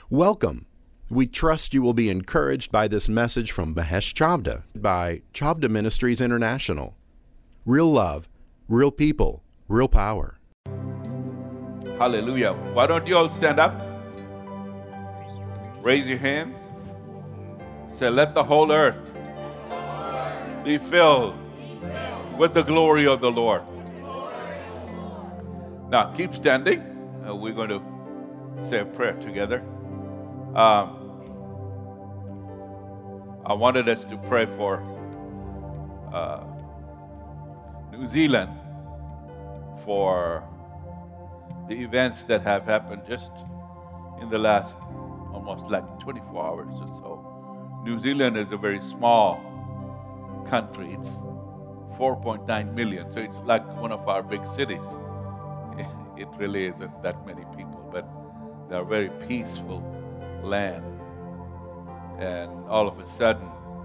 Welcome. We trust you will be encouraged by this message from Mahesh Chavda by Chavda Ministries International. Real love, real people, real power. Hallelujah. Why don't you all stand up? Raise your hands. Say, let the whole earth be filled with the glory of the Lord. Now, keep standing. We're going to say a prayer together. I wanted us to pray for New Zealand, for the events that have happened just in the last almost like 24 hours or so. New Zealand is a very small country. It's 4.9 million, so it's like one of our big cities. It really isn't that many people, but they're a very peaceful land. And all of a sudden,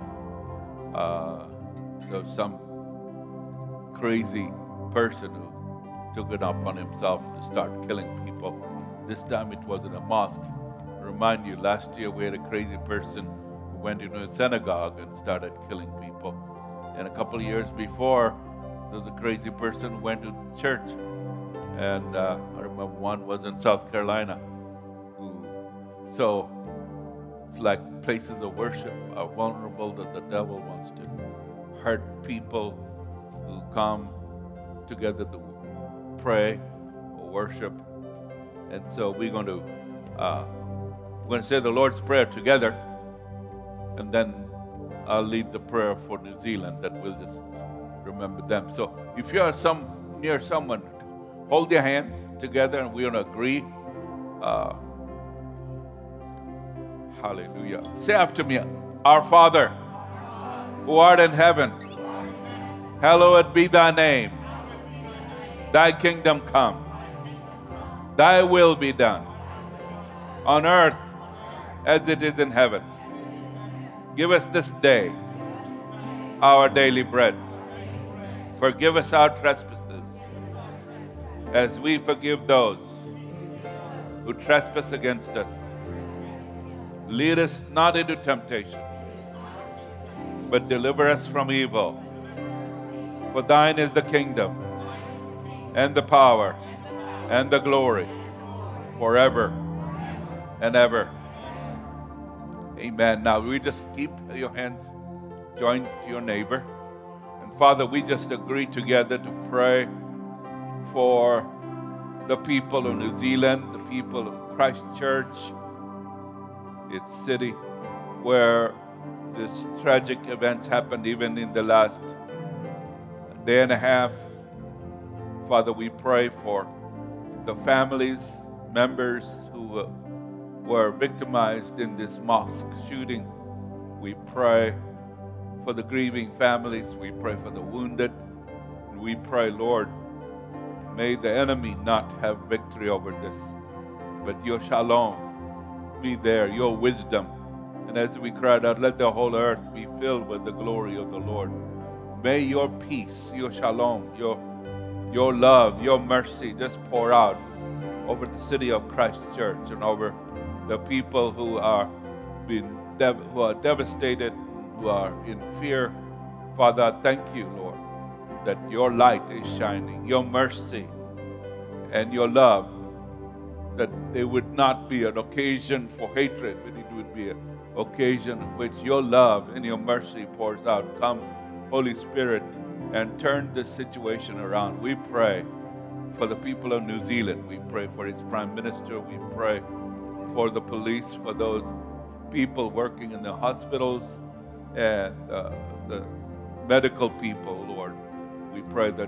there was some crazy person who took it upon himself to start killing people. This time it was in a mosque. Remind you, last year we had a crazy person who went into a synagogue and started killing people. And a couple of years before, there was a crazy person who went to church. And I remember one was in South Carolina. So it's like places of worship are vulnerable that the devil wants to hurt people who come together to pray or worship. And so we're going to say the Lord's Prayer together, and then I'll lead the prayer for New Zealand that we'll just remember them. So if you are near someone, hold your hands together and we're going to agree. Hallelujah. Say after me, Our Father, who art in heaven, hallowed be thy name. Thy kingdom come. Thy will be done on earth as it is in heaven. Give us this day our daily bread. Forgive us our trespasses as we forgive those who trespass against us. Lead us not into temptation, but deliver us from evil. For thine is the kingdom, and the power, and the glory, forever and ever. Amen. Now, we just keep your hands joined to your neighbor. And Father, we just agree together to pray for the people of New Zealand, the people of Christchurch, its city, where this tragic events happened even in the last day and a half. Father, we pray for the families, members who were victimized in this mosque shooting. We pray for the grieving families. We pray for the wounded. And we pray, Lord, may the enemy not have victory over this, but your shalom be there, your wisdom. And as we cried out, let the whole earth be filled with the glory of the Lord. May your peace, your shalom, your love, your mercy just pour out over the city of Christchurch and over the people who are devastated, who are in fear. Father, I thank you, Lord, that your light is shining, your mercy and your love, that there would not be an occasion for hatred, but it would be an occasion in which your love and your mercy pours out. Come, Holy Spirit, and turn this situation around. We pray for the people of New Zealand. We pray for its Prime Minister. We pray for the police, for those people working in the hospitals and the medical people, Lord. We pray that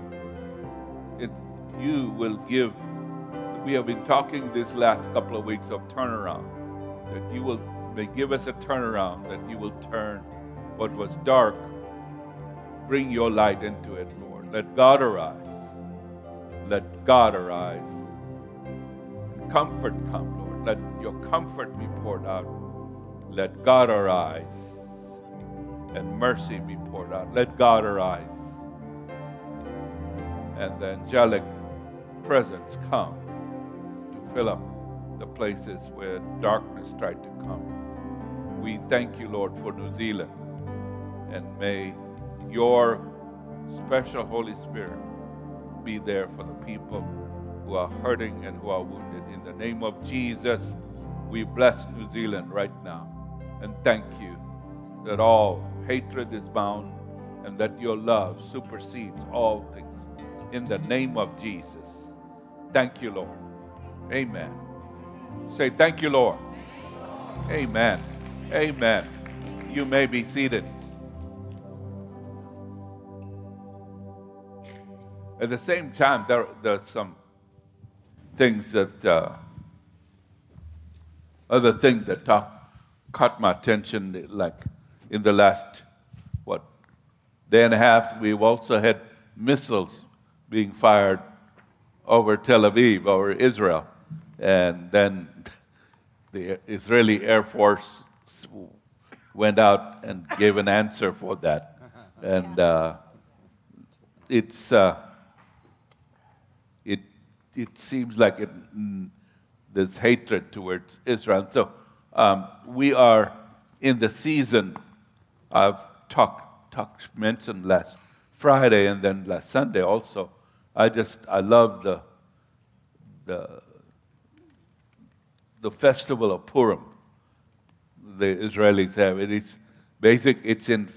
you will give. We have been talking this last couple of weeks of turnaround, that you may give us a turnaround, that you will turn what was dark, bring your light into it, Lord. Let God arise. Let God arise. Comfort come, Lord. Let your comfort be poured out. Let God arise. And mercy be poured out. Let God arise. And the angelic presence come to fill up the places where darkness tried to come. We thank you, Lord, for New Zealand. And may your special Holy Spirit be there for the people who are hurting and who are wounded. In the name of Jesus, we bless New Zealand right now. And thank you that all hatred is bound and that your love supersedes all things. In the name of Jesus. Thank you, Lord. Amen. Say, thank you, Lord. Amen. Amen. You may be seated. At the same time, there's some things that, other things that caught my attention, like in the last, day and a half, we've also had missiles being fired over Tel Aviv, over Israel. And then the Israeli Air Force went out and gave an answer for that. And it seems like there's hatred towards Israel. So we are in the season. I've mentioned last Friday and then last Sunday also. I love the festival of Purim. The Israelis have it. It's in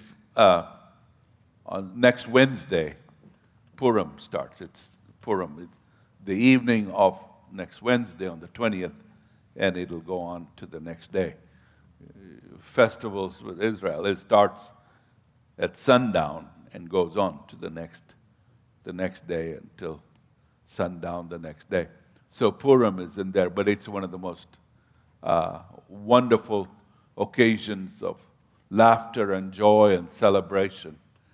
on next Wednesday. Purim starts. It's Purim. It's the evening of next Wednesday on the 20th, and it'll go on to the next day. Festivals with Israel, it starts at sundown and goes on to the next day until sundown the next day. So Purim is in there, but it's one of the most wonderful occasions of laughter and joy and celebration.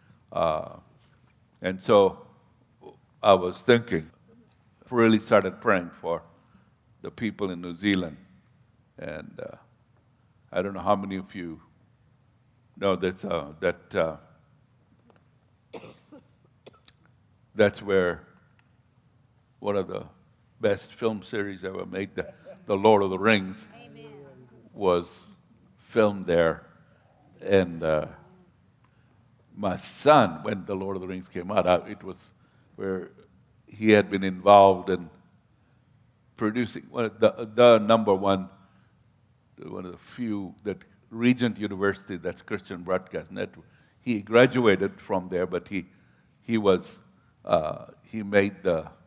And so I was thinking, really started praying for the people in New Zealand. And I don't know how many of you know that's where one of the best film series ever made, The Lord of the Rings, was filmed there. And my son, when The Lord of the Rings came out, it was where he had been involved in producing the number one, one of the few, that Regent University, that's Christian Broadcast Network. He graduated from there, but he made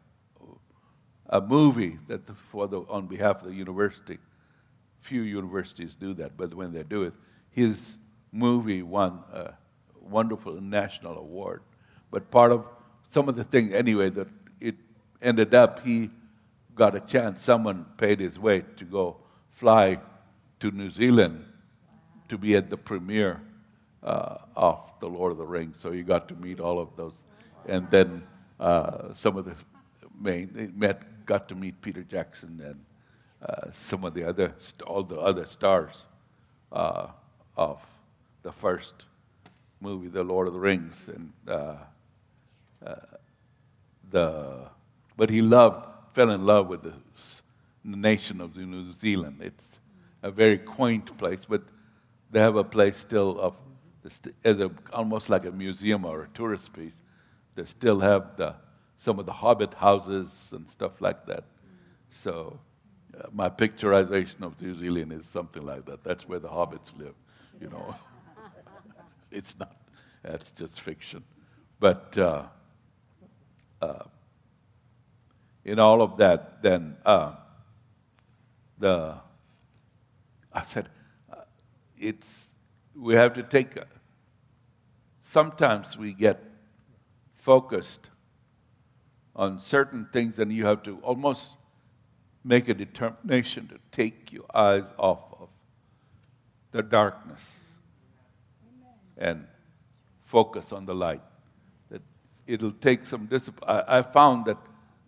a movie that on behalf of the university. Few universities do that, but when they do it, his movie won a wonderful national award. But part of some of the things, anyway, that it ended up, he got a chance. Someone paid his way to go fly to New Zealand to be at the premiere of The Lord of the Rings. So he got to meet all of those. And then some of the got to meet Peter Jackson and some of all the other stars of the first movie, The Lord of the Rings. And but he fell in love with the nation of New Zealand. It's a very quaint place, but they have a place still almost like a museum or a tourist piece. They still have some of the Hobbit houses and stuff like that. So my picturization of New Zealand is something like that. That's where the hobbits live, you know. It's not. That's just fiction. But in all of that, then I said, we have to take. Sometimes we get focused on certain things, and you have to almost make a determination to take your eyes off of the darkness and focus on the light. That it'll take some discipline. I found that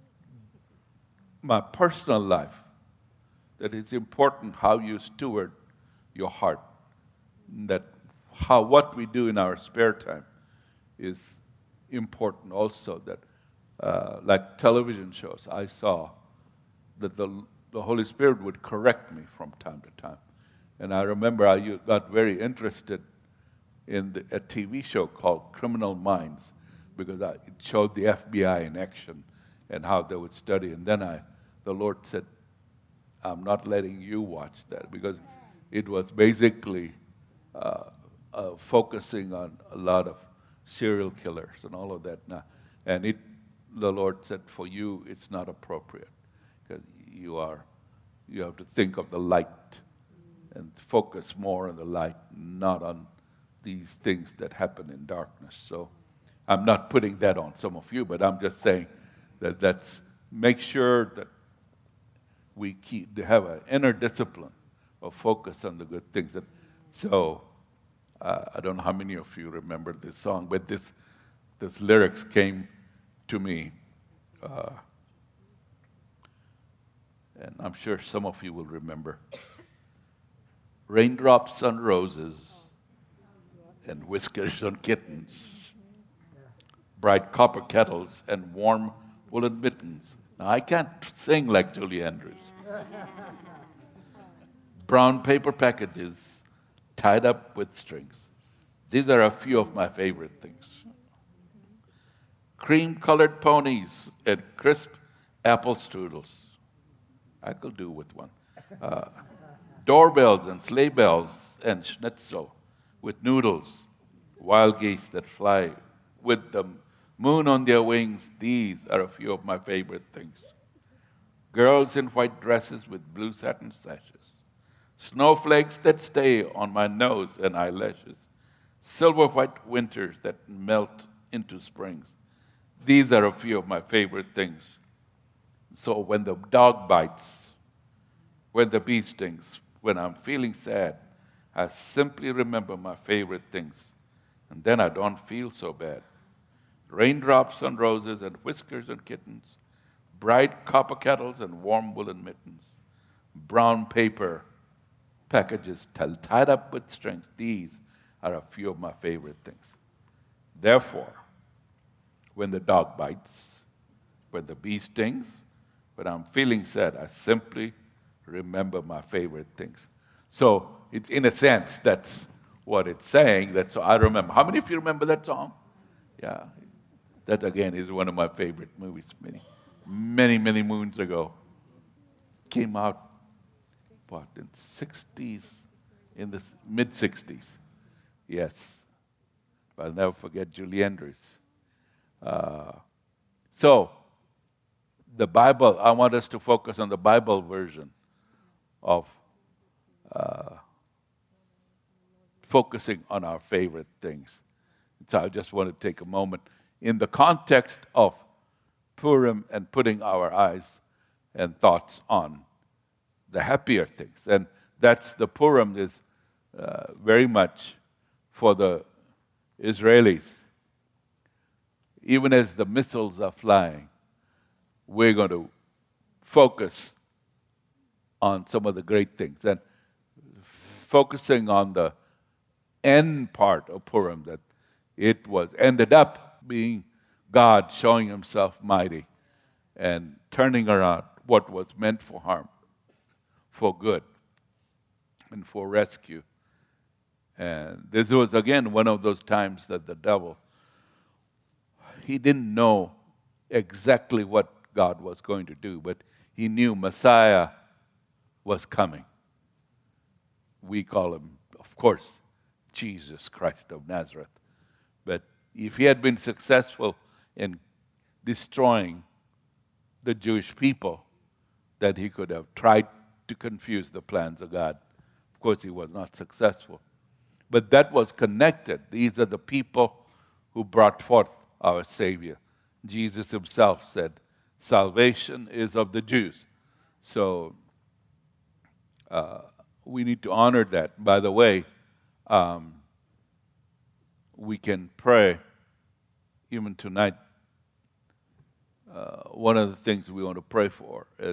my personal life, that it's important how you steward your heart. That what we do in our spare time is important also. That like television shows, I saw that the Holy Spirit would correct me from time to time. And I remember I got very interested in a TV show called Criminal Minds, because it showed the FBI in action and how they would study. And then the Lord said, I'm not letting you watch that, because it was basically focusing on a lot of serial killers and all of that. Now, and the Lord said, for you, it's not appropriate, because you have to think of the light and focus more on the light, not on these things that happen in darkness. So I'm not putting that on some of you, but I'm just saying that's make sure that we have an inner discipline of focus on the good things. And so I don't know how many of you remember this song, but this lyrics came to me, and I'm sure some of you will remember. Raindrops on roses and whiskers on kittens, bright copper kettles and warm woolen mittens. Now, I can't sing like Julie Andrews. Brown paper packages tied up with strings. These are a few of my favorite things. Cream-colored ponies and crisp apple strudels. I could do with one. Doorbells and sleigh bells and schnitzel with noodles. Wild geese that fly with the moon on their wings. These are a few of my favorite things. Girls in white dresses with blue satin sashes. Snowflakes that stay on my nose and eyelashes. Silver white winters that melt into springs. These are a few of my favorite things. So when the dog bites, when the bee stings, when I'm feeling sad, I simply remember my favorite things. And then I don't feel so bad. Raindrops on roses and whiskers on kittens. Bright copper kettles and warm woolen mittens. Brown paper packages tied up with strings. These are a few of my favorite things. Therefore, when the dog bites, when the bee stings, when I'm feeling sad, I simply remember my favorite things. So it's, in a sense, that's what it's saying. That's I remember. How many of you remember that song? Yeah. That, again, is one of my favorite movies. Many moons ago. Came out, what, in 60s? In the mid-60s. Yes. I'll never forget Julie Andrews. So, the Bible, I want us to focus on the Bible version of focusing on our favorite things. So I just want to take a moment in the context of Purim and putting our eyes and thoughts on the happier things. And that's the Purim is very much for the Israelis. Even as the missiles are flying, we're going to focus on some of the great things. And focusing on the end part of Purim, that it ended up being God showing himself mighty and turning around what was meant for harm, for good, and for rescue. And this was, again, one of those times that the devil, he didn't know exactly what God was going to do, but he knew Messiah was coming. We call him, of course, Jesus Christ of Nazareth. But if he had been successful in destroying the Jewish people, that he could have tried to confuse the plans of God. Of course, he was not successful. But that was connected. These are the people who brought forth our Savior. Jesus himself said, salvation is of the Jews. So we need to honor that. By the way, we can pray even tonight. One of the things we want to pray for is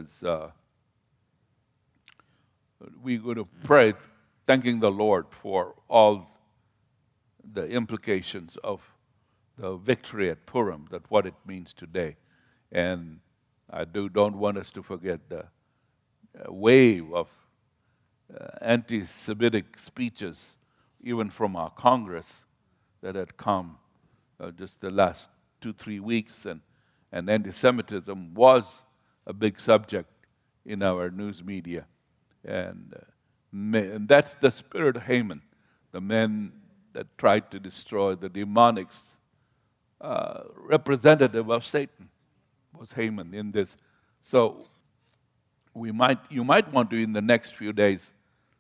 we're going to pray thanking the Lord for all the implications of the victory at Purim, that what it means today. And I don't want us to forget the wave of anti-Semitic speeches, even from our Congress, that had come just the last 2-3 weeks, and anti-Semitism was a big subject in our news media. And that's the spirit of Haman, the men that tried to destroy the demonics, representative of Satan was Haman in this. So you might want to, in the next few days,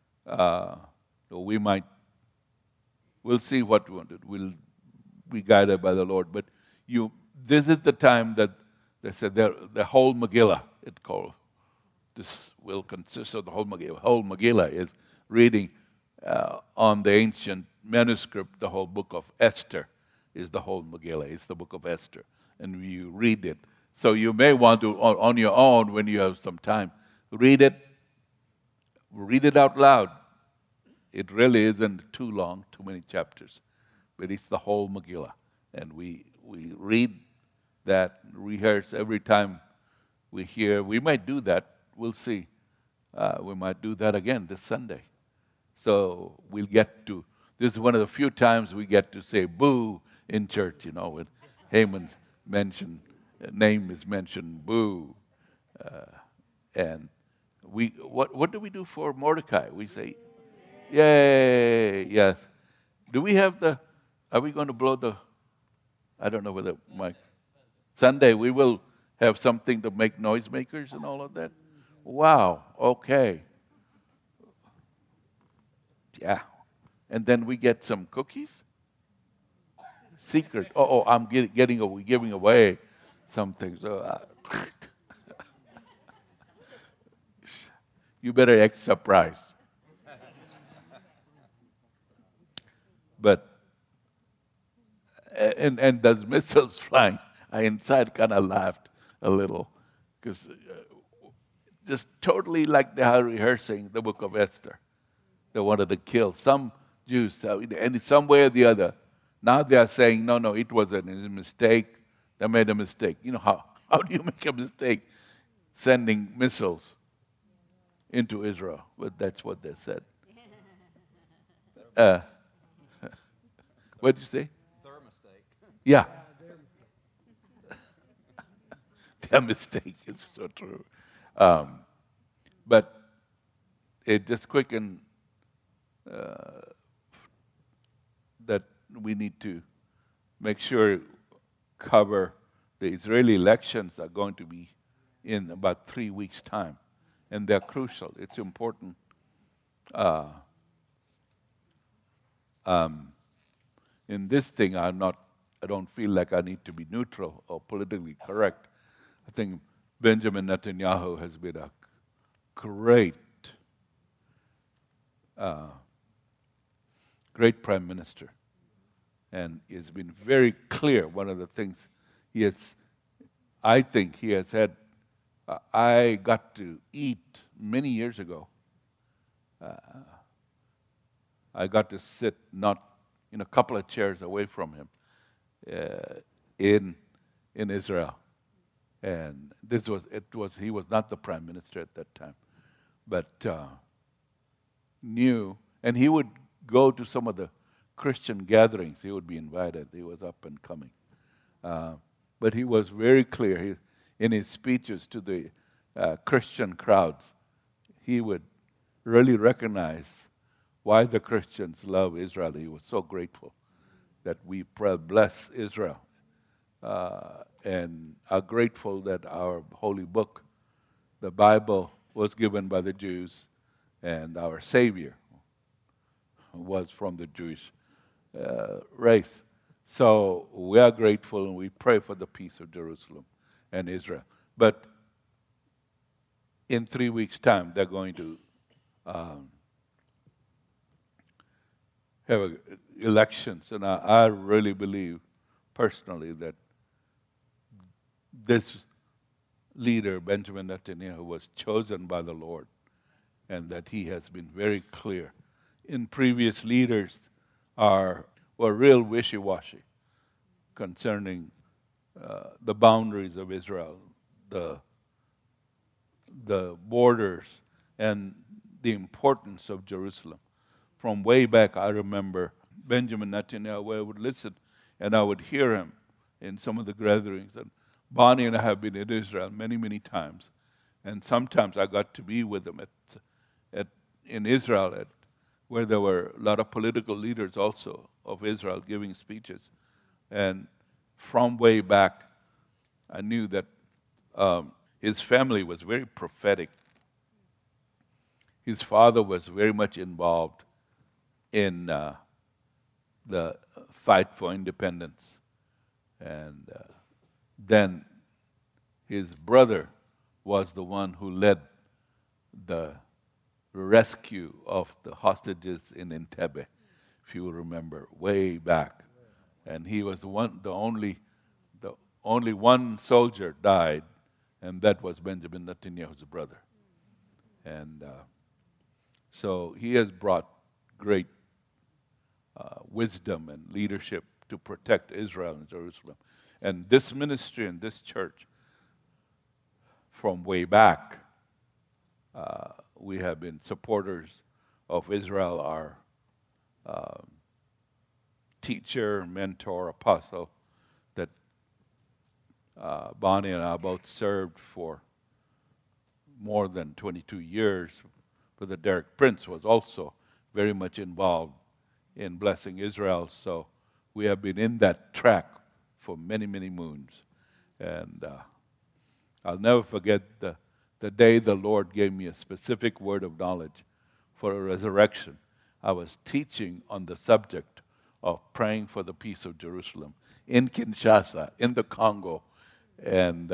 we'll see what we want to do. We'll be guided by the Lord. But this is the time that they said the whole Megillah, it's called. This will consist of the whole Megillah. Whole Megillah is reading on the ancient manuscript, the whole book of Esther is the whole Megillah. It's the book of Esther. And you read it. So you may want to, on your own, when you have some time, read it out loud. It really isn't too long, too many chapters. But it's the whole Megillah. And we read that, rehearse every time we hear. We might do that. We'll see. We might do that again this Sunday. So we'll get to, this is one of the few times we get to say boo in church, when Haman's name is mentioned, boo. And what do we do for Mordecai? We say, yay, yes. Do we have are we going to blow I don't know whether Sunday we will have something to make noisemakers and all of that? Wow, okay. Yeah. And then we get some cookies? Secret. I'm giving away something. So, you better act surprised. But, and those missiles flying, I inside kind of laughed a little, because just totally like they are rehearsing the book of Esther. They wanted to kill some Jews, and in some way or the other. Now they are saying, no, it was a mistake. They made a mistake. How do you make a mistake sending missiles into Israel? But that's what they said. What did you say? Their mistake. Yeah. Their mistake is so true. But it just quickened that we need to make sure cover the Israeli elections are going to be in about 3 weeks' time, and they're crucial. It's important. In this thing, I don't feel like I need to be neutral or politically correct. I think Benjamin Netanyahu has been a great prime minister, and he's been very clear. One of the things I think he has had, I got to eat many years ago. I got to sit not in a couple of chairs away from him in Israel, and he was not the prime minister at that time, but knew, and he would go to some of the Christian gatherings. He would be invited. He was up and coming. But he was very clear in his speeches to the Christian crowds. He would really recognize why the Christians love Israel. He was so grateful that we bless Israel and are grateful that our holy book, the Bible, was given by the Jews, and our Savior was from the Jewish race. So we are grateful, and we pray for the peace of Jerusalem and Israel. But in 3 weeks' time, they're going to have elections. And I really believe personally that this leader, Benjamin Netanyahu, was chosen by the Lord, and that he has been very clear. In previous leaders were real wishy-washy concerning the boundaries of Israel, the borders, and the importance of Jerusalem. From way back, I remember Benjamin Netanyahu, where I would listen and I would hear him in some of the gatherings. And Bonnie and I have been in Israel many, many times. And sometimes I got to be with him in Israel, where there were a lot of political leaders also of Israel giving speeches. And from way back, I knew that his family was very prophetic. His father was very much involved in the fight for independence. And then his brother was the one who led the rescue of the hostages in Entebbe, if you will remember, way back. And he was the only one soldier died, and that was Benjamin Netanyahu's brother. And so he has brought great wisdom and leadership to protect Israel and Jerusalem. And this ministry and this church, from way back, we have been supporters of Israel. Our teacher, mentor, apostle, that Bonnie and I both served for more than 22 years. Brother Derek Prince was also very much involved in blessing Israel. So we have been in that track for many, many moons. And I'll never forget the day the Lord gave me a specific word of knowledge for a resurrection. I was teaching on the subject of praying for the peace of Jerusalem in Kinshasa, in the Congo. And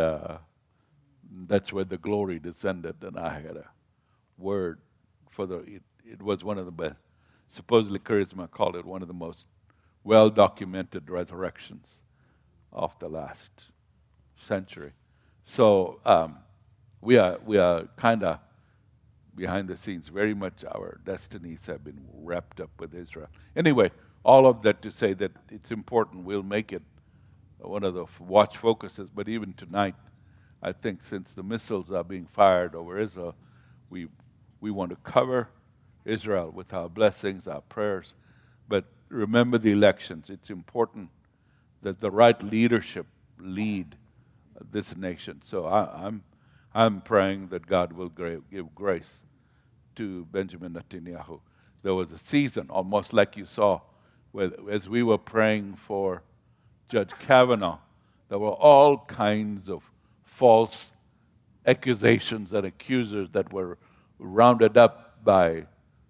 that's where the glory descended, and I had a word for it was one of the best. Supposedly Charisma called it one of the most well-documented resurrections of the last century. So we are kind of behind the scenes. Very much our destinies have been wrapped up with Israel. Anyway, all of that to say that it's important. We'll make it one of the watch focuses. But even tonight, I think since the missiles are being fired over Israel, we want to cover Israel with our blessings, our prayers. But remember the elections. It's important that the right leadership lead this nation. So I'm praying that God will give grace to Benjamin Netanyahu. There was a season, almost like you saw, where as we were praying for Judge Kavanaugh, there were all kinds of false accusations and accusers that were rounded up by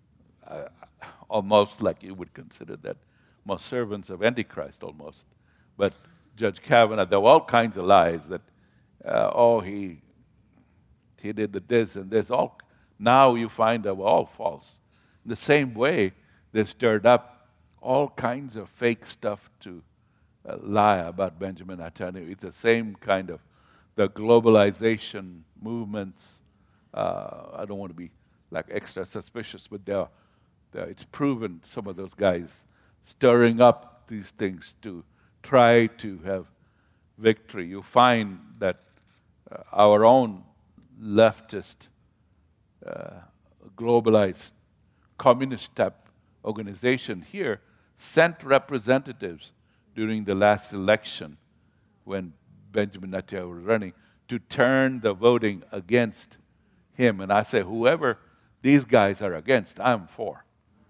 almost like you would consider that most servants of Antichrist almost. But Judge Kavanaugh, there were all kinds of lies that, he did this and this. All now you find they were all false. In the same way, they stirred up all kinds of fake stuff to lie about Benjamin Netanyahu. It's the same kind of the globalization movements. I don't want to be like extra suspicious, but it's proven some of those guys stirring up these things to try to have victory. You find that our own leftist, globalized, communist-type organization here sent representatives during the last election when Benjamin Netanyahu was running to turn the voting against him. And I say, whoever these guys are against, I'm for.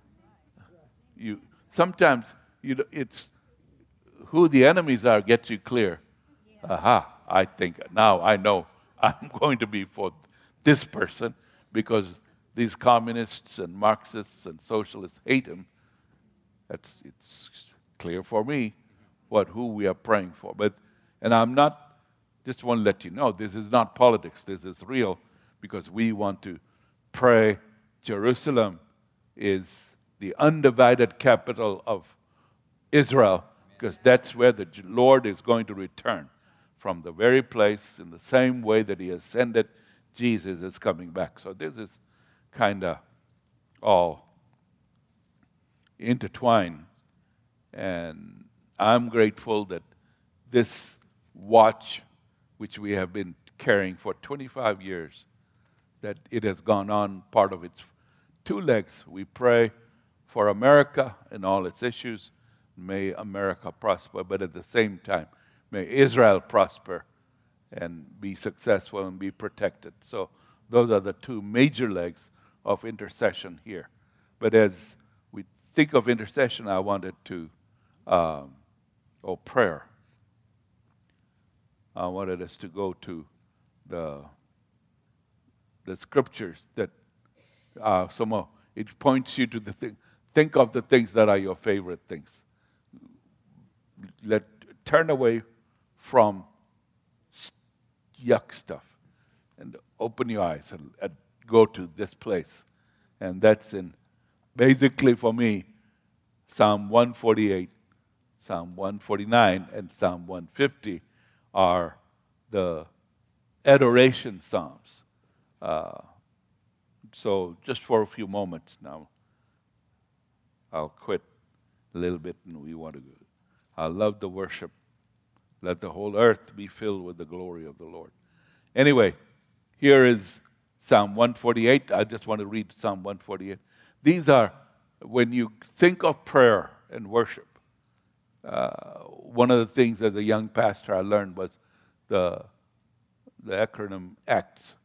Sometimes it's who the enemies are gets you clear. Aha, I think now I know I'm going to be for this person because these communists and Marxists and socialists hate him. It's clear for me who we are praying for. And I'm not, just want to let you know, this is not politics. This is real because we want to pray. Jerusalem is the undivided capital of Israel because that's where the Lord is going to return from the very place in the same way that he ascended. Jesus is coming back. So this is kind of all intertwined. And I'm grateful that this watch, which we have been carrying for 25 years, that it has gone on part of its 2 legs. We pray for America and all its issues. May America prosper, but at the same time, may Israel prosper and be successful and be protected. So those are the 2 major legs of intercession here. But as we think of intercession, I wanted to, prayer. I wanted us to go to the scriptures that it points you to the thing. Think of the things that are your favorite things. Turn away from yuck stuff and open your eyes and go to this place. And that's basically for me, Psalm 148, Psalm 149, and Psalm 150 are the adoration psalms. So just for a few moments now, I'll quit a little bit and we want to go. I love the worship. Let the whole earth be filled with the glory of the Lord. Anyway, here is Psalm 148. I just want to read Psalm 148. These are, when you think of prayer and worship, one of the things as a young pastor I learned was the acronym ACTS.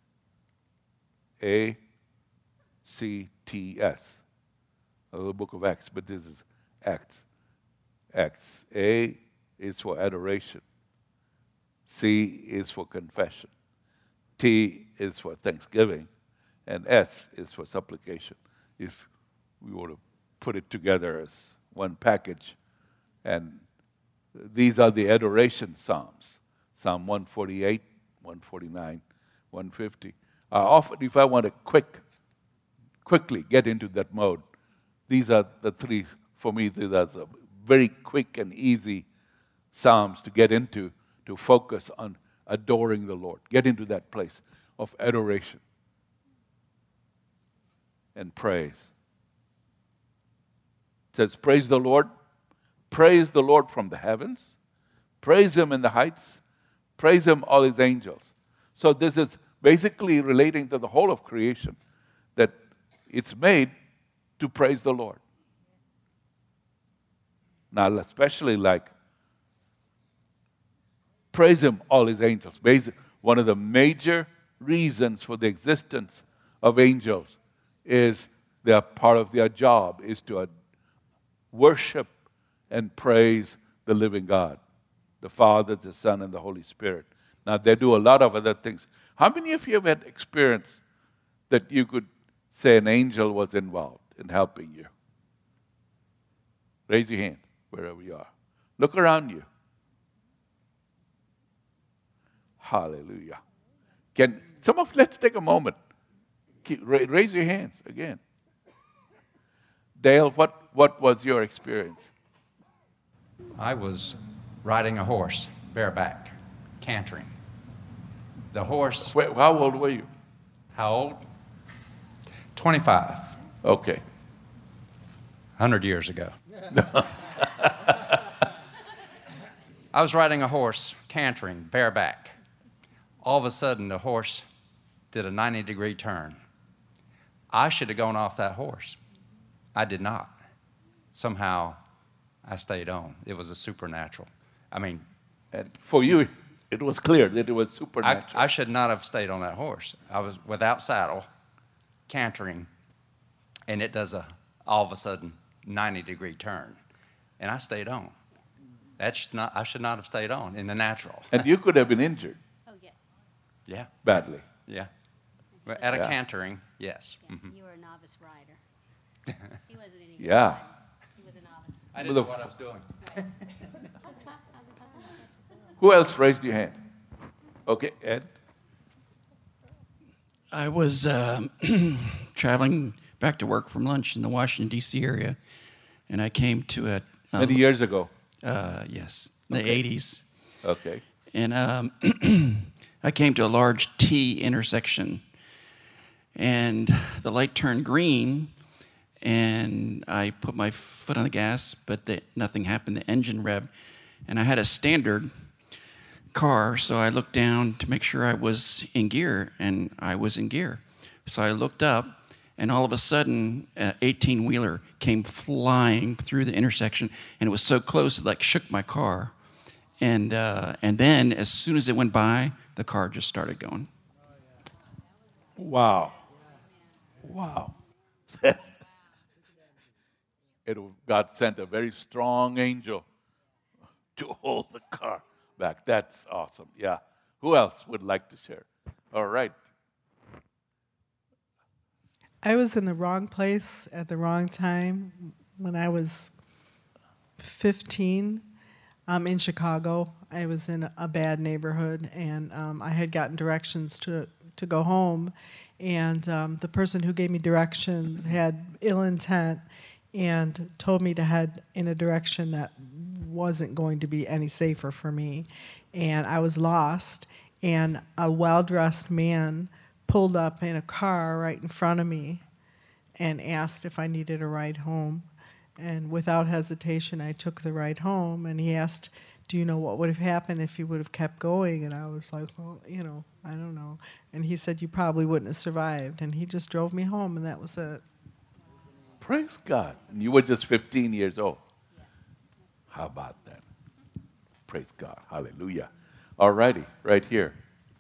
A-C-T-S. The book of Acts, but this is Acts. Acts. A is for adoration. C is for confession. T is for thanksgiving. And S is for supplication. If we were to put it together as one package. And these are the adoration psalms. Psalm 148, 149, 150. Often, if I want to quickly get into that mode, these are the 3, for me, these are the very quick and easy psalms to get into, to focus on adoring the Lord. Get into that place of adoration and praise. It says, praise the Lord from the heavens, praise Him in the heights, praise Him all His angels. So this is basically relating to the whole of creation, that it's made to praise the Lord. Now, especially praise Him, all His angels. One of the major reasons for the existence of angels is their part of their job is to worship and praise the living God, the Father, the Son, and the Holy Spirit. Now, they do a lot of other things. How many of you have had experience that you could say an angel was involved in helping you? Raise your hand wherever you are. Look around you. Hallelujah. Let's take a moment. Raise your hands again. Dale, what was your experience? I was riding a horse, bareback, cantering. The horse... Wait, how old were you? How old? 25. Okay. 100 years ago. I was riding a horse, cantering, bareback. All of a sudden, the horse did a 90-degree turn. I should have gone off that horse. I did not. Somehow, I stayed on. It was a supernatural. And for you, it was clear that it was supernatural. I should not have stayed on that horse. I was without saddle, cantering, and it does all of a sudden 90-degree turn, and I stayed on. I should not have stayed on in the natural. And you could have been injured. Oh, yeah. Yeah. Badly. Yeah. At a cantering, yes. Yeah, Mm-hmm. you were a novice rider. He wasn't any good. Yeah. He was a novice. I didn't know what I was doing. Who else raised your hand? Okay, Ed. I was traveling back to work from lunch in the Washington, D.C. area, and I came to a... Many years ago. Yes, in the 80s. Okay. And I came to a large T intersection, and the light turned green, and I put my foot on the gas, but nothing happened. The engine revved, and I had a standard car, so I looked down to make sure I was in gear, and I was in gear. So I looked up, and all of a sudden, an 18-wheeler came flying through the intersection, and it was so close it like shook my car. And then, as soon as it went by, the car just started going. Wow. Wow. God sent a very strong angel to hold the car back. That's awesome. Yeah. Who else would like to share? All right. I was in the wrong place at the wrong time when I was 15 in Chicago. I was in a bad neighborhood, and I had gotten directions to go home. And the person who gave me directions had ill intent and told me to head in a direction that wasn't going to be any safer for me. And I was lost, and a well-dressed man pulled up in a car right in front of me and asked if I needed a ride home. And without hesitation, I took the ride home, and he asked, do you know what would have happened if you would have kept going? And I was like, well, I don't know. And he said, you probably wouldn't have survived. And he just drove me home, and that was it. Praise God. And you were just 15 years old. How about that? Praise God. Hallelujah. All righty, right here.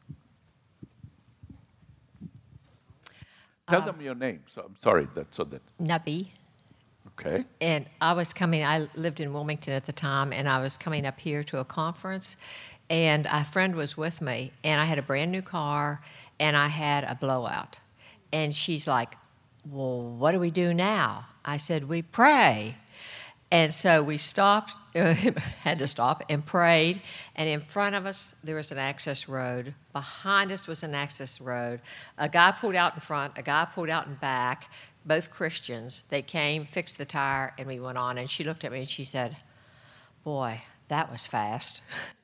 Tell them your name. So I'm sorry that. Nabi. Okay. And I lived in Wilmington at the time, and I was coming up here to a conference, and a friend was with me, and I had a brand new car, and I had a blowout. And she's like, well, what do we do now? I said, we pray. And so we stopped, had to stop and prayed. And in front of us, there was an access road. Behind us was an access road. A guy pulled out in front, a guy pulled out in back, both Christians. They came, fixed the tire, and we went on. And she looked at me and she said, boy, that was fast.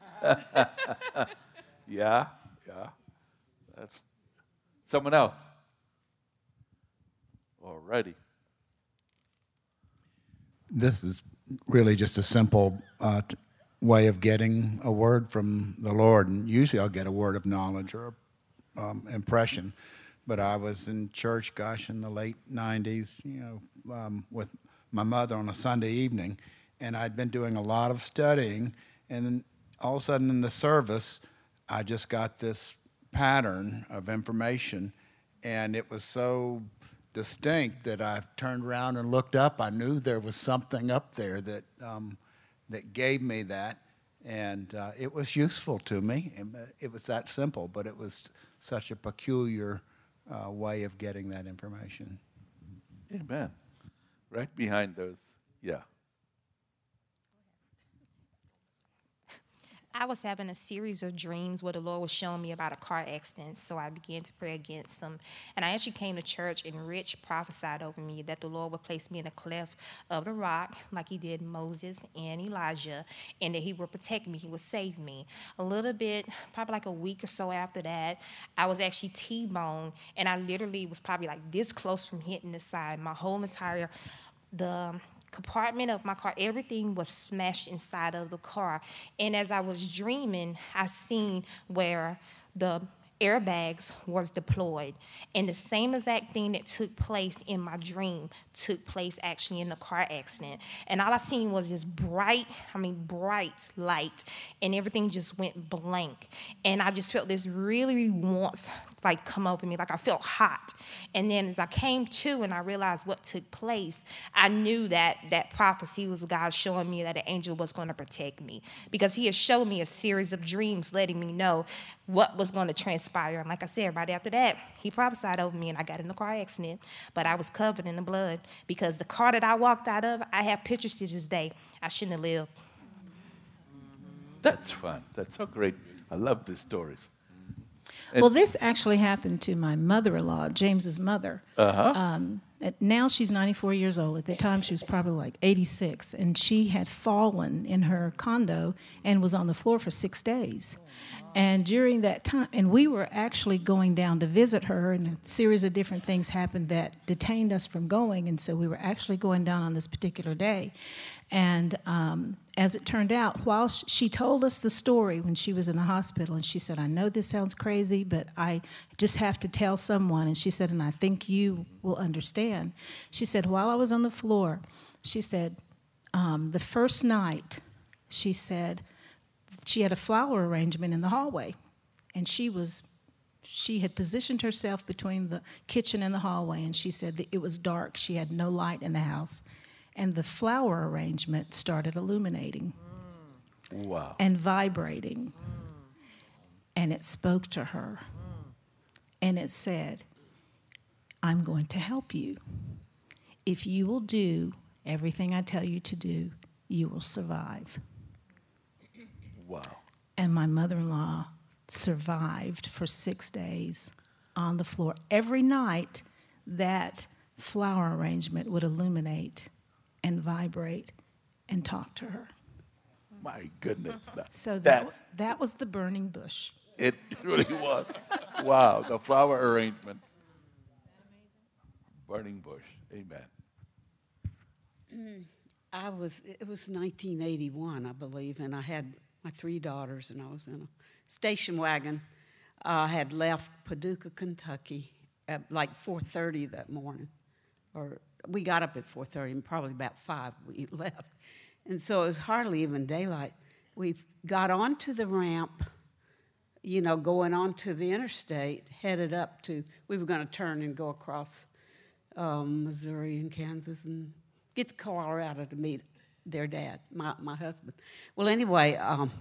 Yeah. That's someone else. All righty. This is really just a simple way of getting a word from the Lord. And usually I'll get a word of knowledge or impression. But I was in church, in the late 90s, with my mother on a Sunday evening. And I'd been doing a lot of studying. And then all of a sudden in the service, I just got this pattern of information. And it was so distinct that I turned around and looked up. I knew there was something up there that gave me that, and it was useful to me. It was that simple, but it was such a peculiar way of getting that information. Amen. Right behind those, yeah. I was having a series of dreams where the Lord was showing me about a car accident, so I began to pray against them. And I actually came to church, and Rich prophesied over me that the Lord would place me in a cleft of the rock like he did Moses and Elijah, and that he would protect me, he would save me. A little bit, probably like a week or so after that, I was actually T-boned, and I literally was probably like this close from hitting the side. My whole entire, the compartment of my car, everything was smashed inside of the car. And as I was dreaming, I seen where the airbags was deployed. And the same exact thing that took place in my dream took place actually in the car accident. And all I seen was this bright light, and everything just went blank. And I just felt this really warmth like come over me, like I felt hot. And then as I came to and I realized what took place, I knew that that prophecy was God showing me that an angel was going to protect me, because he had showed me a series of dreams letting me know what was going to transpire. And like I said, right after that, he prophesied over me, and I got in a car accident, but I was covered in the blood, because the car that I walked out of, I have pictures to this day. I shouldn't have lived. That's fun. That's so great. I love these stories. Well, this actually happened to my mother-in-law, James's mother. Now she's 94 years old. At the time, she was probably like 86, and she had fallen in her condo and was on the floor for 6 days. And during that time, and we were actually going down to visit her, and a series of different things happened that detained us from going, and so we were actually going down on this particular day. And as it turned out, while she told us the story when she was in the hospital, and she said, I know this sounds crazy, but I just have to tell someone. And she said, and I think you will understand. She said, while I was on the floor, she said, the first night, she said, she had a flower arrangement in the hallway. And she had positioned herself between the kitchen and the hallway, and she said that it was dark. She had no light in the house. And the flower arrangement started illuminating. Wow. And vibrating. And it spoke to her. And it said, I'm going to help you. If you will do everything I tell you to do, you will survive. Wow. And my mother-in-law survived for 6 days on the floor. Every night, that flower arrangement would illuminate and vibrate and talk to her. My goodness. So that was the burning bush. It really was. Wow, the flower arrangement. Burning bush. Amen. It was 1981, I believe, and I had my 3 daughters, and I was in a station wagon. I had left Paducah, Kentucky at like 4:30 that morning, or we got up at 4:30, and probably about 5 we left. And so it was hardly even daylight. We got onto the ramp, going onto the interstate, headed up to, we were going to turn and go across Missouri and Kansas and get to Colorado to meet their dad, my husband. Well, anyway,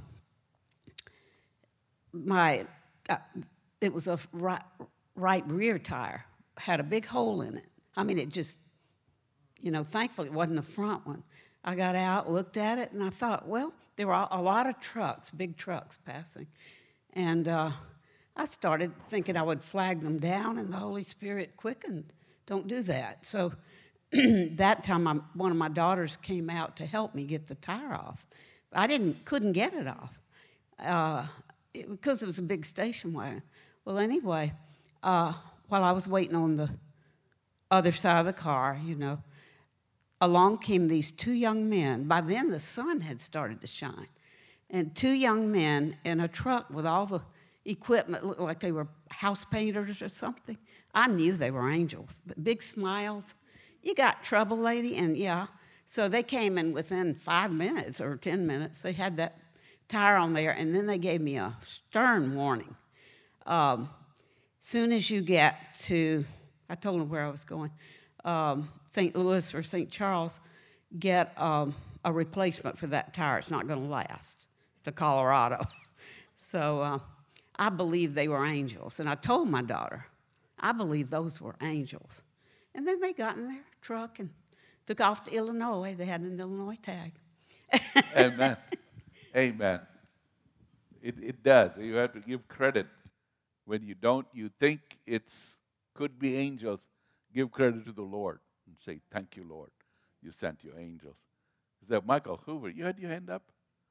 it was a right rear tire, had a big hole in it. I mean, it just, thankfully it wasn't the front one. I got out, looked at it, and I thought, well, there were a lot of trucks, big trucks passing. And I started thinking I would flag them down, and the Holy Spirit quickened. Don't do that. So that time, one of my daughters came out to help me get the tire off. I couldn't get it off because it was a big station wagon. Well, anyway, while I was waiting on the other side of the car, along came these 2 young men. By then, the sun had started to shine. And 2 young men in a truck with all the equipment, looked like they were house painters or something. I knew they were angels. The big smiles. You got trouble, lady? And yeah. So they came in within 5 minutes or 10 minutes. They had that tire on there, and then they gave me a stern warning. Soon as you get to, I told them where I was going, St. Louis or St. Charles, get a replacement for that tire. It's not going to last to Colorado. So I believe they were angels. And I told my daughter, I believe those were angels. And then they got in their truck and took off to Illinois. They had an Illinois tag. Amen. Amen. It does. You have to give credit. When you think could be angels, give credit to the Lord and say, thank you, Lord. You sent your angels. Is that Michael Hoover? You had your hand up?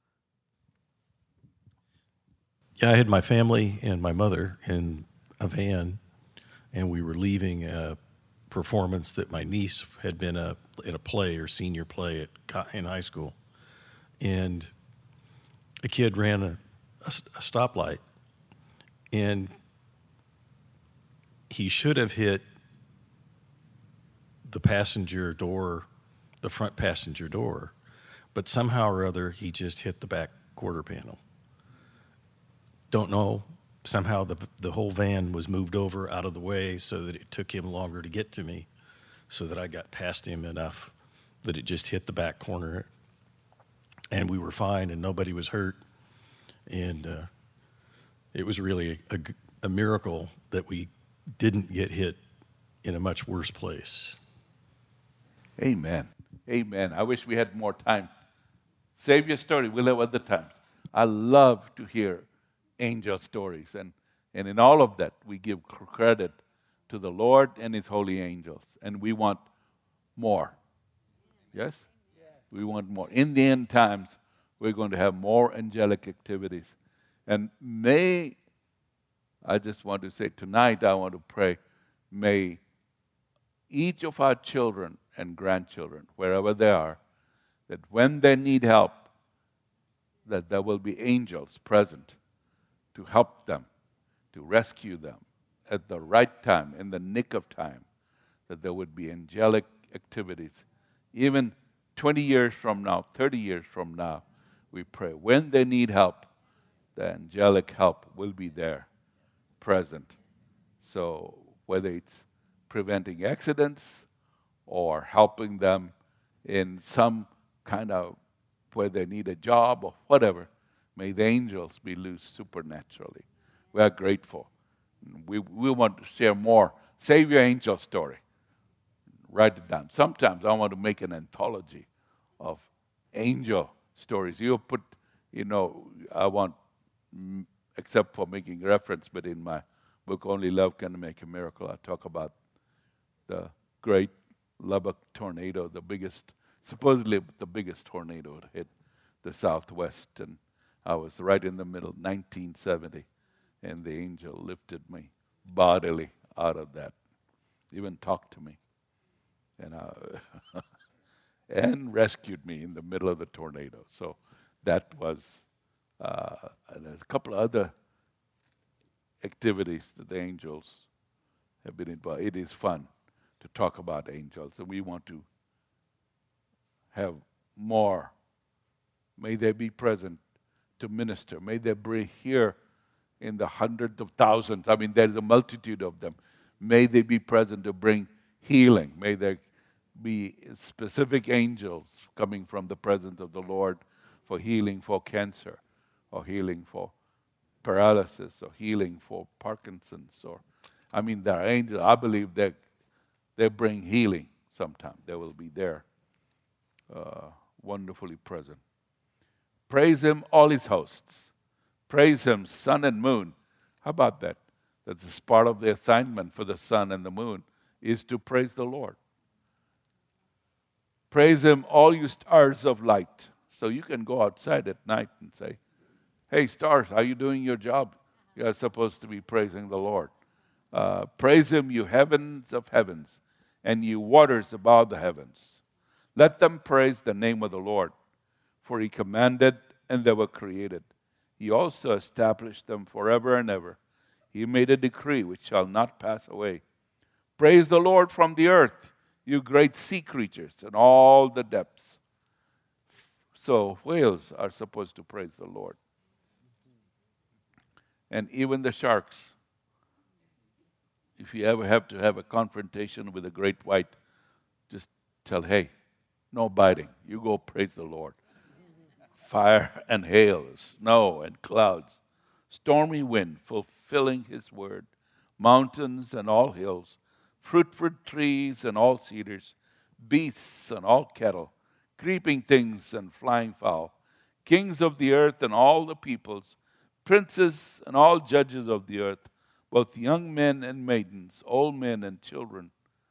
Yeah, I had my family and my mother in a van, and we were leaving a performance that my niece had been in a play or senior play in high school. And a kid ran a stoplight, and he should have hit the passenger door, the front passenger door, but somehow or other he just hit the back quarter panel. Don't know. Somehow the whole van was moved over out of the way so that it took him longer to get to me, so that I got past him enough that it just hit the back corner, and we were fine and nobody was hurt. And it was really a miracle that we didn't get hit in a much worse place. Amen. Amen. I wish we had more time. Save your story. We'll have other times. I love to hear angel stories. And in all of that, we give credit to the Lord and His holy angels. And we want more. Yes? We want more. In the end times, we're going to have more angelic activities. And I just want to say tonight, I want to pray, may each of our children and grandchildren, wherever they are, that when they need help, that there will be angels present to help them, to rescue them at the right time, in the nick of time, that there would be angelic activities. Even 20 years from now, 30 years from now, we pray. When they need help, the angelic help will be there, present. So whether it's preventing accidents or helping them in some kind of where they need a job or whatever, may the angels be loose supernaturally. We are grateful. We want to share more. Save your angel story. Write it down. Sometimes I want to make an anthology of angel stories. You put, I want, except for making reference, but in my book, Only Love Can Make a Miracle, I talk about the great Lubbock tornado, supposedly the biggest tornado to hit the Southwest. And I was right in the middle, 1970, and the angel lifted me bodily out of that, even talked to me, and rescued me in the middle of the tornado. So that was, and there's a couple of other activities that the angels have been involved. It is fun to talk about angels, and we want to have more. May they be present to minister. May they be here in the hundreds of thousands. I mean, there is a multitude of them. May they be present to bring healing. May there be specific angels coming from the presence of the Lord for healing for cancer, or healing for paralysis, or healing for Parkinson's. There are angels. I believe they bring healing sometime. They will be there, wonderfully present. Praise Him, all His hosts. Praise Him, sun and moon. How about that? That's part of the assignment for the sun and the moon, is to praise the Lord. Praise Him, all you stars of light. So you can go outside at night and say, hey, stars, how are you doing your job? You are supposed to be praising the Lord. Praise Him, you heavens of heavens, and you waters above the heavens. Let them praise the name of the Lord, for He commanded, and they were created. He also established them forever and ever. He made a decree which shall not pass away. Praise the Lord from the earth, you great sea creatures and all the depths. So whales are supposed to praise the Lord. And even the sharks. If you ever have to have a confrontation with a great white, just tell, hey, no biting. You go praise the Lord. Fire and hail, snow and clouds, stormy wind fulfilling His word, mountains and all hills, fruitful trees and all cedars, beasts and all cattle, creeping things and flying fowl, kings of the earth and all the peoples, princes and all judges of the earth, both young men and maidens, old men and children.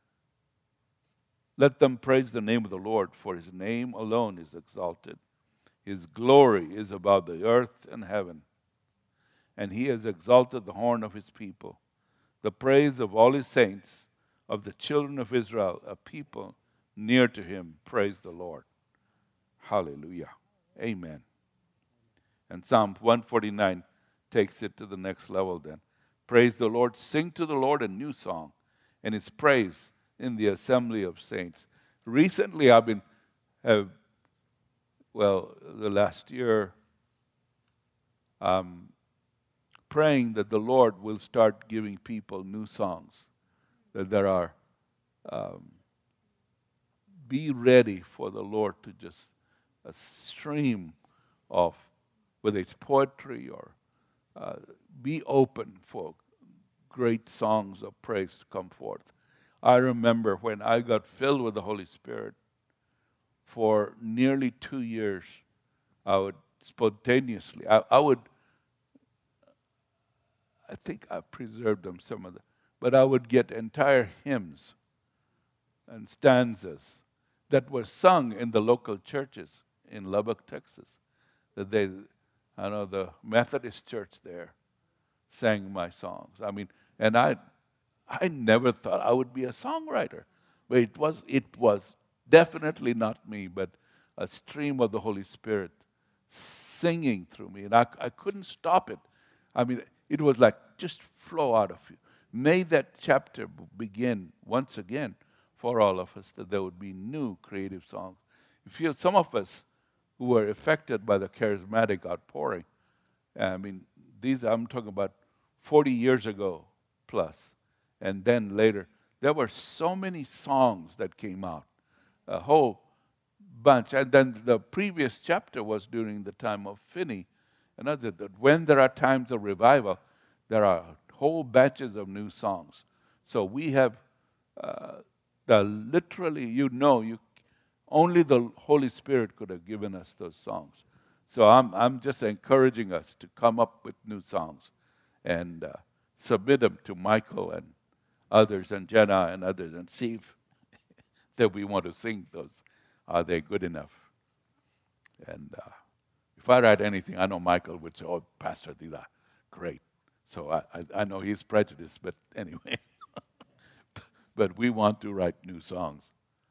Let them praise the name of the Lord, for His name alone is exalted. His glory is above the earth and heaven. And He has exalted the horn of His people, the praise of all His saints, of the children of Israel, a people near to Him. Praise the Lord. Hallelujah. Amen. And Psalm 149 takes it to the next level then. Praise the Lord. Sing to the Lord a new song, and His praise in the assembly of saints. Recently, the last year, praying that the Lord will start giving people new songs. That there are, be ready for the Lord to just a stream of, whether it's poetry or be open for great songs of praise to come forth. I remember when I got filled with the Holy Spirit, for nearly 2 years, I would spontaneously, I think I preserved them, some of them, but I would get entire hymns and stanzas that were sung in the local churches in Lubbock, Texas. That I know the Methodist church there sang my songs. And I never thought I would be a songwriter, but it was definitely not me, but a stream of the Holy Spirit singing through me, and I couldn't stop it. I mean, it was like just flow out of you. May that chapter begin once again for all of us, that there would be new creative songs. You feel some of us who were affected by the charismatic outpouring, I mean, I'm talking about 40 years ago plus, and then later, there were so many songs that came out, a whole bunch. And then the previous chapter was during the time of Finney. And that when there are times of revival, there are whole batches of new songs. So we have literally, only the Holy Spirit could have given us those songs. So I'm just encouraging us to come up with new songs and submit them to Michael and others and Jenna and others and see if that we want to sing those. Are they good enough? And if I write anything, I know Michael would say, "Oh, Pastor, these are great." So I know he's prejudiced, but anyway. But we want to write new songs.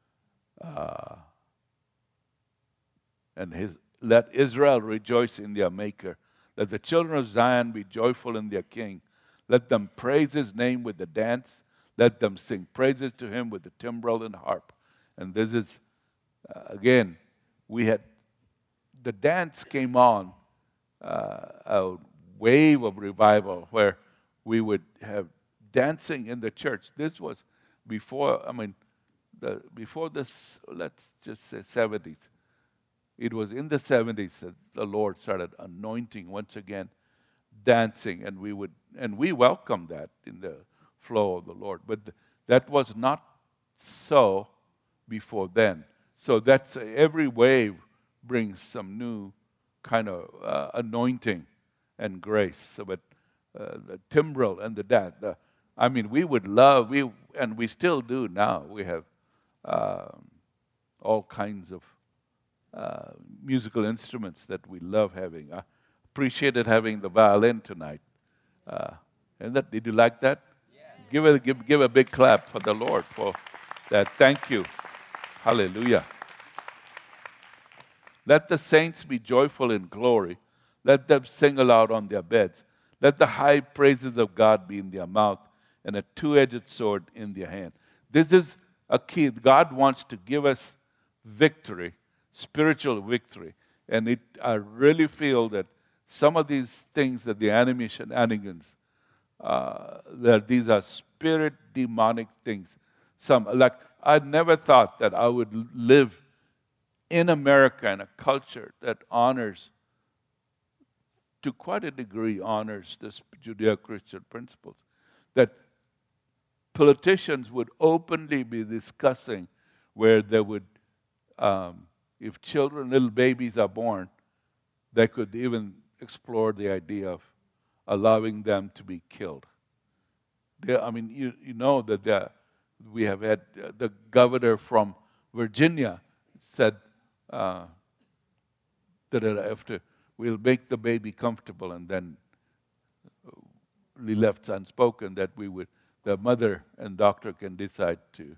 Let Israel rejoice in their Maker. Let the children of Zion be joyful in their King. Let them praise His name with the dance. Let them sing praises to Him with the timbrel and harp. And this is, again, the dance came on, a wave of revival where we would have dancing in the church. This was before this, let's just say 70s. It was in the 70s that the Lord started anointing once again, dancing, and we welcomed that in the flow of the Lord. But that was not so before then. So that's every wave brings some new kind of anointing and grace. So, but the timbrel and the dance. We would love, and we still do now. We have all kinds of musical instruments that we love having. I appreciated having the violin tonight. Did you like that? Yeah. Give a big clap for the Lord for that. Thank you. Hallelujah. Let the saints be joyful in glory. Let them sing aloud on their beds. Let the high praises of God be in their mouth and a two-edged sword in their hand. This is a key. God wants to give us victory, spiritual victory. And I really feel that some of these things that the enemy shenanigans, that these are spirit demonic things. I never thought that I would live in America in a culture that honors, to quite a degree, honors the Judeo-Christian principles. That politicians would openly be discussing where they would, if little babies are born, they could even explore the idea of allowing them to be killed. You know that we have had the governor from Virginia said that after we'll make the baby comfortable, and then we left unspoken that the mother and doctor can decide to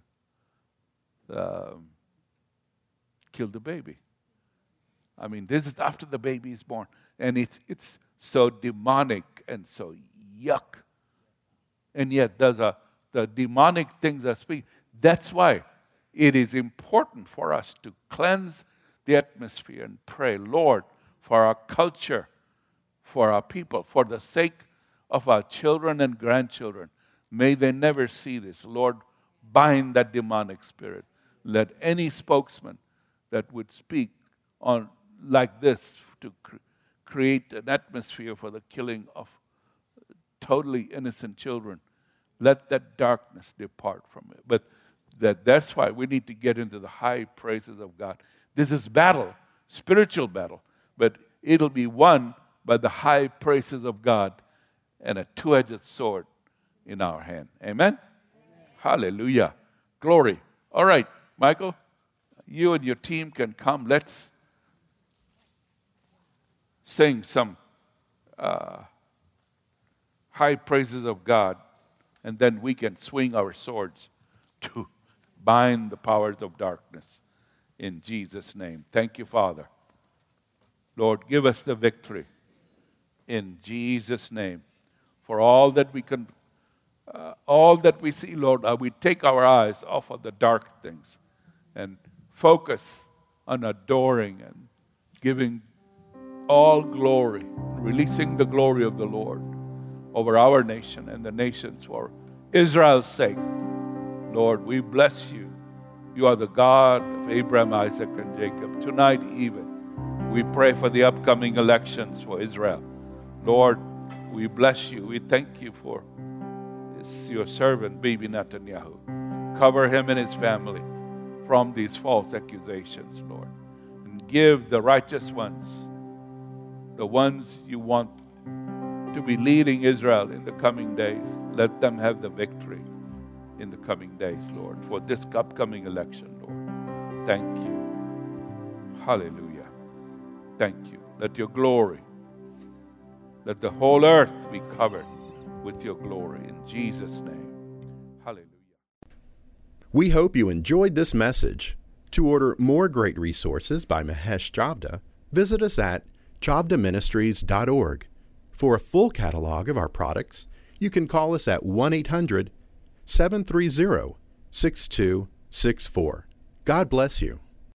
kill the baby. This is after the baby is born, and it's so demonic and so yuck. And yet the demonic things are speaking. That's why it is important for us to cleanse the atmosphere and pray, Lord, for our culture, for our people, for the sake of our children and grandchildren. May they never see this. Lord, bind that demonic spirit. Let any spokesman that would speak on like this to create an atmosphere for the killing of totally innocent children, let that darkness depart from it. But that's why we need to get into the high praises of God. This is battle, spiritual battle, but it'll be won by the high praises of God and a two-edged sword in our hand. Amen? Hallelujah. Glory. All right, Michael, you and your team can come. Let's sing some high praises of God, and then we can swing our swords to bind the powers of darkness in Jesus' name. Thank you, Father. Lord, give us the victory in Jesus' name. For all that we can, all that we see, Lord, we take our eyes off of the dark things and focus on adoring and giving all glory, releasing the glory of the Lord over our nation and the nations for Israel's sake. Lord, we bless you. You are the God of Abraham, Isaac, and Jacob. Tonight even, we pray for the upcoming elections for Israel. Lord, we bless you. We thank you for your servant, Bibi Netanyahu. Cover him and his family from these false accusations, Lord. And give the righteous ones, the ones you want to be leading Israel in the coming days, let them have the victory in the coming days, Lord, for this upcoming election, Lord. Thank you. Hallelujah. Thank you. Let your glory, let the whole earth be covered with your glory. In Jesus' name. Hallelujah. We hope you enjoyed this message. To order more great resources by Mahesh Chavda, visit us at chavdaministries.org. For a full catalog of our products, you can call us at 1-800-730-6264. God bless you.